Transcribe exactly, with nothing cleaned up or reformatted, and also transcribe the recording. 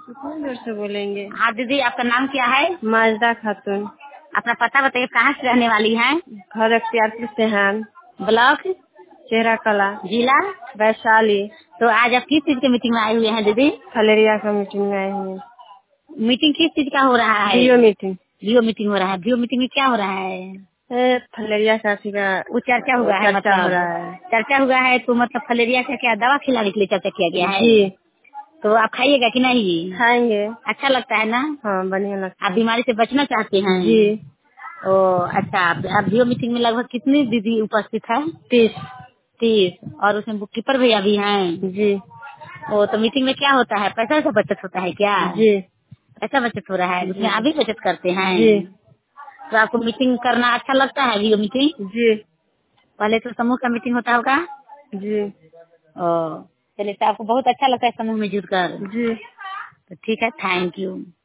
कौन दूर से बोलेंगे। हाँ दीदी, आपका नाम क्या है? माजदा खातून। अपना पता बताइए, कहाँ से रहने वाली हैं? घर अख्तियारपुर से हैं। ब्लॉक चेहरा कला, जिला वैशाली। तो आज आप किस चीज की मीटिंग में आए हुए हैं दीदी? फलेरिया का मीटिंग में आए हुए। मीटिंग किस चीज का हो रहा है? जियो मीटिंग। जियो मीटिंग हो रहा है। जियो मीटिंग में क्या हो रहा है? ए, फलेरिया काफी का वो चर्चा हुआ है, चर्चा हो मतलब रहा है। चर्चा हुआ है तो मतलब फलेरिया का क्या दवा खिलाने के लिए चर्चा किया गया है? जी। तो आप खाइएगा कि नहीं? खाएंगे। अच्छा लगता है ना? हाँ, बढ़िया लगता आप है। बीमारी से बचना चाहते हैं? जी। ओ अच्छा। आप जियो मीटिंग में लगभग कितनी दीदी उपस्थित है? तीस। तीस। और उसमें बुक कीपर भैया भी हैं? जी। ओ तो मीटिंग में क्या होता है? पैसा से बचत होता है क्या? जी। पैसा बचत हो रहा है, उसमें जी। आप भी बचत करते हैं? जी। तो आपको मीटिंग करना अच्छा लगता है? जियो मीटिंग जी। पहले तो समूह का मीटिंग होता होगा। जी। ओ चलिए, तो आपको बहुत अच्छा लगता है समूह में जुड़कर। जी। तो ठीक है, थैंक यू।